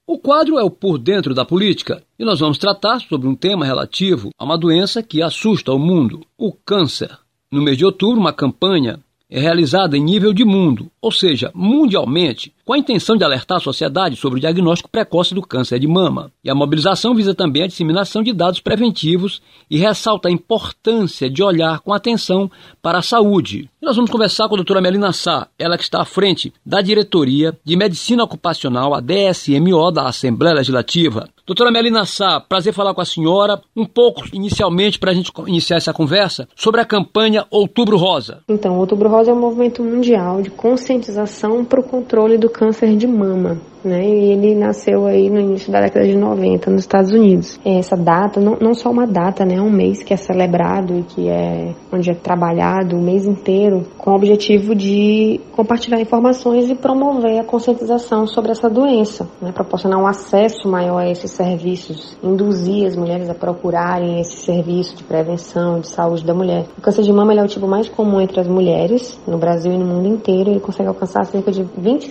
O quadro é o Por Dentro da Política e nós vamos tratar sobre um tema relativo a uma doença que assusta o mundo, o câncer. No mês de outubro, uma campanha é realizada em nível de mundo, ou seja, mundialmente, com a intenção de alertar a sociedade sobre o diagnóstico precoce do câncer de mama. E a mobilização visa também a disseminação de dados preventivos e ressalta a importância de olhar com atenção para a saúde. E nós vamos conversar com a doutora Melina Sá, ela que está à frente da Diretoria de Medicina Ocupacional, a DSMO, da Assembleia Legislativa. Doutora Melina Sá, prazer falar com a senhora. Um pouco, inicialmente, para a gente iniciar essa conversa, sobre a campanha Outubro Rosa. Então, Outubro Rosa é um movimento mundial de conscientização para o controle do câncer de mama, né? E ele nasceu aí no início da década de 90 nos Estados Unidos. Essa data, não só uma data, né? É um mês que é celebrado e que onde é trabalhado o mês inteiro com o objetivo de compartilhar informações e promover a conscientização sobre essa doença, né? Proporcionar um acesso maior a esses serviços, induzir as mulheres a procurarem esse serviço de prevenção, de saúde da mulher. O câncer de mama ele é o tipo mais comum entre as mulheres, no Brasil e no mundo inteiro. Ele consegue alcançar cerca de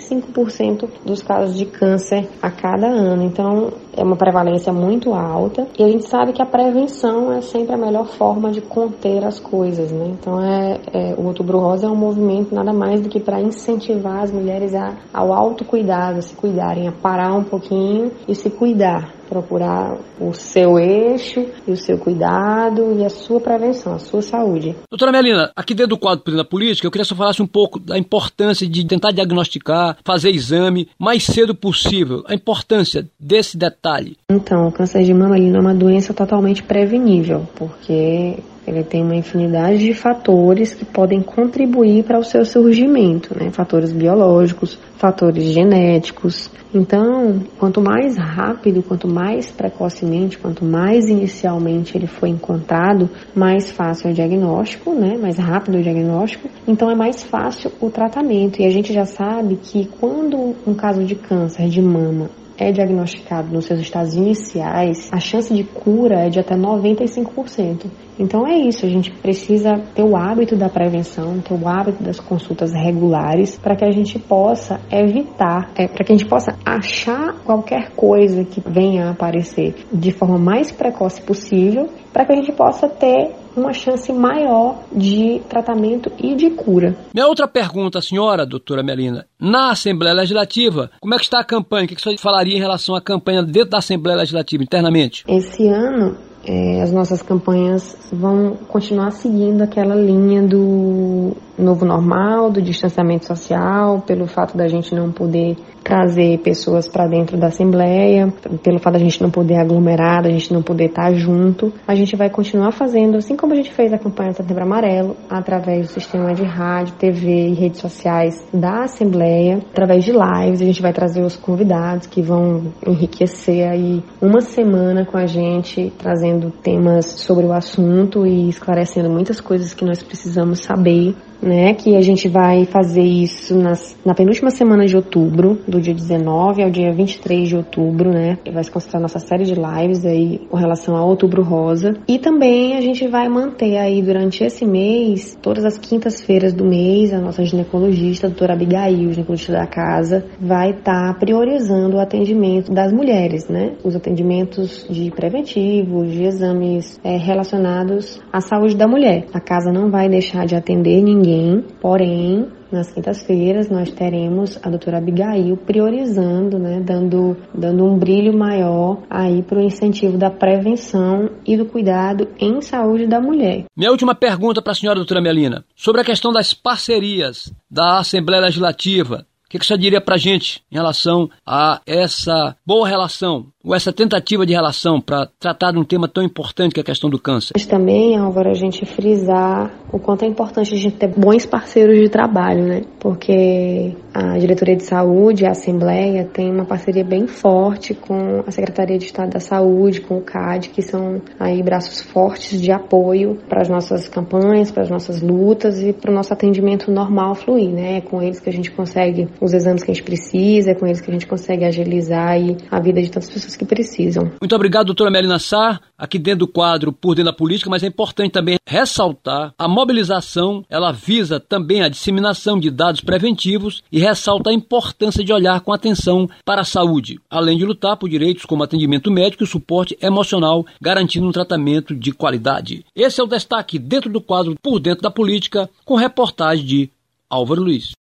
25% dos casos de câncer a cada ano. Então, é uma prevalência muito alta e a gente sabe que a prevenção é sempre a melhor forma de conter as coisas, né? Então, o Outubro Rosa é um movimento nada mais do que para incentivar as mulheres ao autocuidado, a se cuidarem, a parar um pouquinho e se cuidar. Procurar o seu eixo e o seu cuidado e a sua prevenção, a sua saúde. Doutora Melina, aqui dentro do quadro Por Dentro da Política, eu queria só falasse um pouco da importância de tentar diagnosticar, fazer exame mais cedo possível, a importância desse detalhe. Então, o câncer de mama não é uma doença totalmente prevenível, porque ele tem uma infinidade de fatores que podem contribuir para o seu surgimento, né? Fatores biológicos, fatores genéticos. Então, quanto mais rápido, quanto mais precocemente, quanto mais inicialmente ele foi encontrado, mais fácil é o diagnóstico, né? Mais rápido o diagnóstico. Então, é mais fácil o tratamento. E a gente já sabe que quando um caso de câncer de mama é diagnosticado nos seus estágios iniciais, a chance de cura é de até 95%. Então é isso, a gente precisa ter o hábito da prevenção, ter o hábito das consultas regulares para que a gente possa evitar, para que a gente possa achar qualquer coisa que venha a aparecer de forma mais precoce possível, para que a gente possa ter uma chance maior de tratamento e de cura. Minha outra pergunta, senhora, doutora Melina, na Assembleia Legislativa, como é que está a campanha? O que você falaria em relação à campanha dentro da Assembleia Legislativa, internamente? Esse ano, as nossas campanhas vão continuar seguindo aquela linha do novo normal, do distanciamento social, pelo fato da gente não poder trazer pessoas para dentro da Assembleia, pelo fato da gente não poder aglomerar, da gente não poder estar junto. A gente vai continuar fazendo, assim como a gente fez a campanha do Setembro Amarelo, através do sistema de rádio, TV e redes sociais da Assembleia, através de lives. A gente vai trazer os convidados que vão enriquecer aí uma semana com a gente, trazendo temas sobre o assunto e esclarecendo muitas coisas que nós precisamos saber, né? Que a gente vai fazer isso na penúltima semana de outubro, do dia 19 ao dia 23 de outubro, né? Vai se concentrar nossa série de lives aí com relação ao Outubro Rosa. E também a gente vai manter aí durante esse mês, todas as quintas-feiras do mês, a nossa ginecologista, a doutora Abigail, ginecologista da casa, vai estar priorizando o atendimento das mulheres, né? Os atendimentos de preventivos, de exames relacionados à saúde da mulher. A casa não vai deixar de atender ninguém, porém, nas quintas-feiras nós teremos a doutora Abigail priorizando, né, dando um brilho maior aí para o incentivo da prevenção e do cuidado em saúde da mulher. Minha última pergunta para a senhora, doutora Melina, sobre a questão das parcerias da Assembleia Legislativa. O que você diria para a gente em relação a essa boa relação, ou essa tentativa de relação para tratar de um tema tão importante que é a questão do câncer? Mas também, Álvaro, a gente frisar o quanto é importante a gente ter bons parceiros de trabalho, né? Porque a Diretoria de Saúde, a Assembleia, tem uma parceria bem forte com a Secretaria de Estado da Saúde, com o CAD, que são aí braços fortes de apoio para as nossas campanhas, para as nossas lutas e para o nosso atendimento normal fluir, né? É com eles que a gente consegue os exames que a gente precisa, é com eles que a gente consegue agilizar aí a vida de tantas pessoas municípios que precisam. Muito obrigado, doutora Melina Sá, aqui dentro do quadro Por Dentro da Política, mas é importante também ressaltar a mobilização, ela visa também a disseminação de dados preventivos e ressalta a importância de olhar com atenção para a saúde, além de lutar por direitos como atendimento médico e suporte emocional, garantindo um tratamento de qualidade. Esse é o destaque dentro do quadro Por Dentro da Política, com reportagem de Álvaro Luiz.